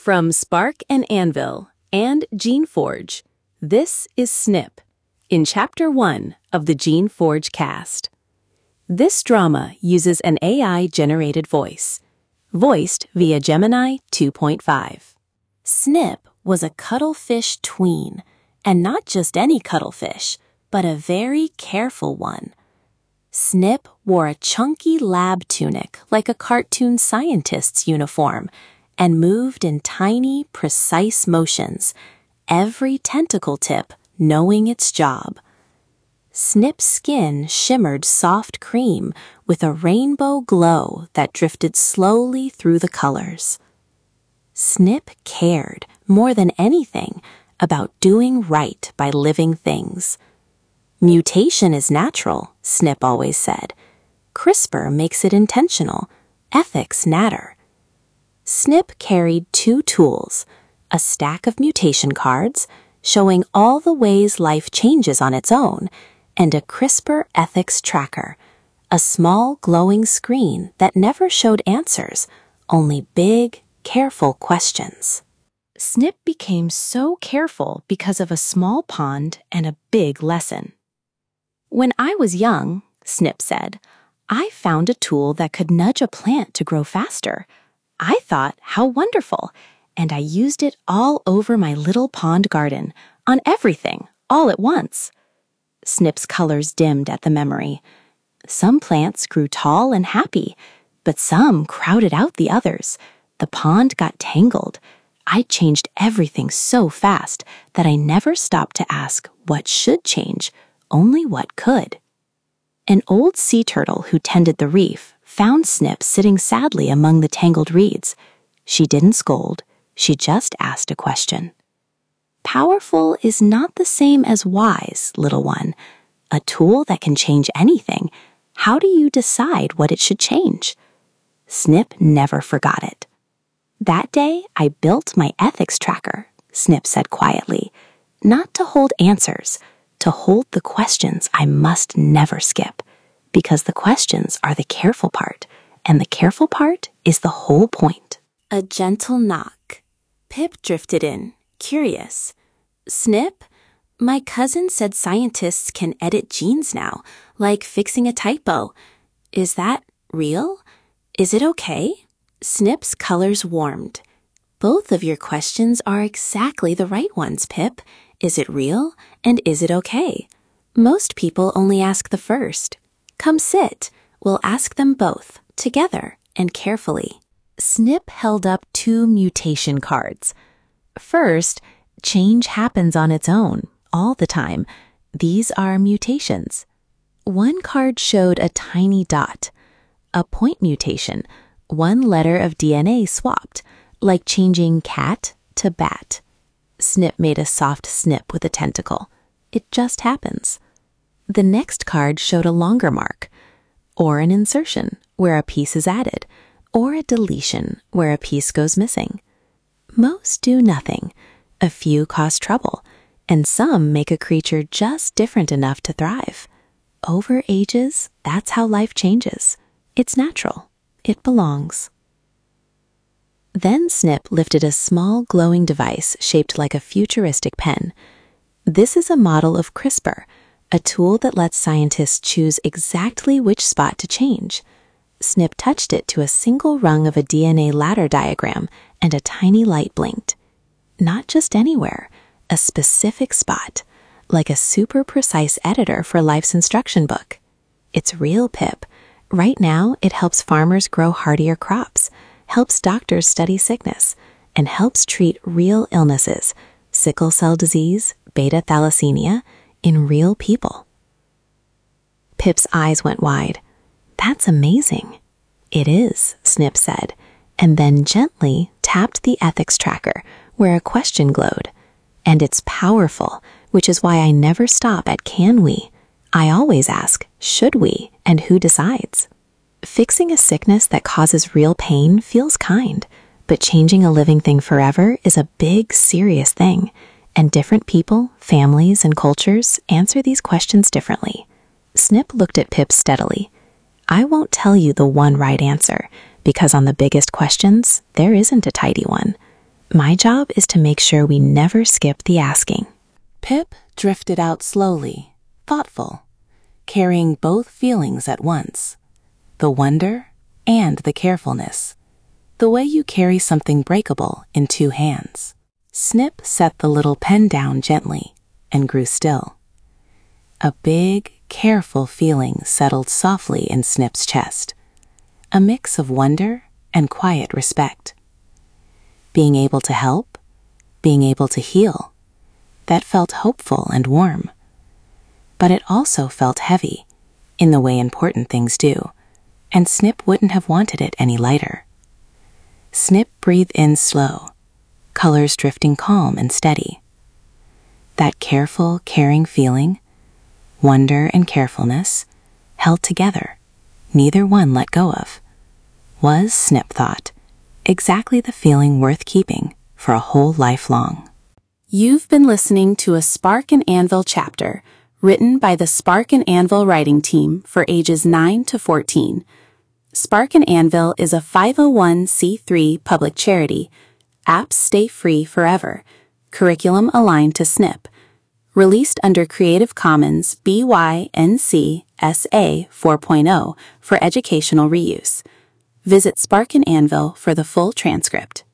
From Spark and Anvil and GeneForge, this is Snip, in Chapter 1 of the GeneForge cast. This drama uses an AI-generated voice, voiced via Gemini 2.5. Snip was a cuttlefish tween, and not just any cuttlefish, but a very careful one. Snip wore a chunky lab tunic like a cartoon scientist's uniform, and moved in tiny, precise motions, every tentacle tip knowing its job. Snip's skin shimmered soft cream with a rainbow glow that drifted slowly through the colors. Snip cared, more than anything, about doing right by living things. Mutation is natural, Snip always said. CRISPR makes it intentional. Ethics natter. Snip carried two tools, a stack of mutation cards showing all the ways life changes on its own, and a CRISPR ethics tracker, a small glowing screen that never showed answers, only big, careful questions. Snip became so careful because of a small pond and a big lesson. When I was young, Snip said, I found a tool that could nudge a plant to grow faster. I thought, how wonderful, and I used it all over my little pond garden, on everything, all at once. Snip's colors dimmed at the memory. Some plants grew tall and happy, but some crowded out the others. The pond got tangled. I changed everything so fast that I never stopped to ask what should change, only what could. An old sea turtle who tended the reef found Snip sitting sadly among the tangled reeds. She didn't scold, she just asked a question. Powerful is not the same as wise, little one. A tool that can change anything. How do you decide what it should change? Snip never forgot it. That day, I built my ethics tracker, Snip said quietly, not to hold answers, to hold the questions I must never skip. Because the questions are the careful part, and the careful part is the whole point. A gentle knock. Pip drifted in, curious. Snip, my cousin said scientists can edit genes now, like fixing a typo. Is that real? Is it okay? Snip's colors warmed. Both of your questions are exactly the right ones, Pip. Is it real, and is it okay? Most people only ask the first. Come sit. We'll ask them both, together and carefully. Snip held up two mutation cards. First, change happens on its own, all the time. These are mutations. One card showed a tiny dot, a point mutation, one letter of DNA swapped, like changing cat to bat. Snip made a soft snip with a tentacle. It just happens. The next card showed a longer mark, or an insertion where a piece is added, or a deletion where a piece goes missing. Most do nothing, a few cause trouble, and some make a creature just different enough to thrive. Over ages, that's how life changes. It's natural. It belongs. Then Snip lifted a small glowing device shaped like a futuristic pen. This is a model of CRISPR, a tool that lets scientists choose exactly which spot to change. Snip touched it to a single rung of a DNA ladder diagram, and a tiny light blinked. Not just anywhere, a specific spot, like a super precise editor for life's instruction book. It's real, Pip. Right now, it helps farmers grow hardier crops, helps doctors study sickness, and helps treat real illnesses, sickle cell disease, beta thalassemia, in real people. Pip's eyes went wide. That's amazing. It is, Snip said, and then gently tapped the ethics tracker where a question glowed. And it's powerful, which is why I never stop at can we. I always ask, should we, and who decides? Fixing a sickness that causes real pain feels kind, but changing a living thing forever is a big, serious thing. And different people, families, and cultures answer these questions differently. Snip looked at Pip steadily. I won't tell you the one right answer, because on the biggest questions, there isn't a tidy one. My job is to make sure we never skip the asking. Pip drifted out slowly, thoughtful, carrying both feelings at once, the wonder and the carefulness, the way you carry something breakable in two hands. Snip set the little pen down gently and grew still. A big, careful feeling settled softly in Snip's chest, a mix of wonder and quiet respect. Being able to help, being able to heal, that felt hopeful and warm. But it also felt heavy, in the way important things do, and Snip wouldn't have wanted it any lighter. Snip breathed in slow, colors drifting calm and steady. That careful, caring feeling, wonder and carefulness, held together, neither one let go of, was, Snip thought, exactly the feeling worth keeping for a whole life long. You've been listening to a Spark and Anvil chapter written by the Spark and Anvil writing team for ages 9 to 14. Spark and Anvil is a 501c3 public charity. Apps stay free forever. Curriculum aligned to Snip. Released under Creative Commons BY-NC SA 4.0 for educational reuse. Visit Spark and Anvil for the full transcript.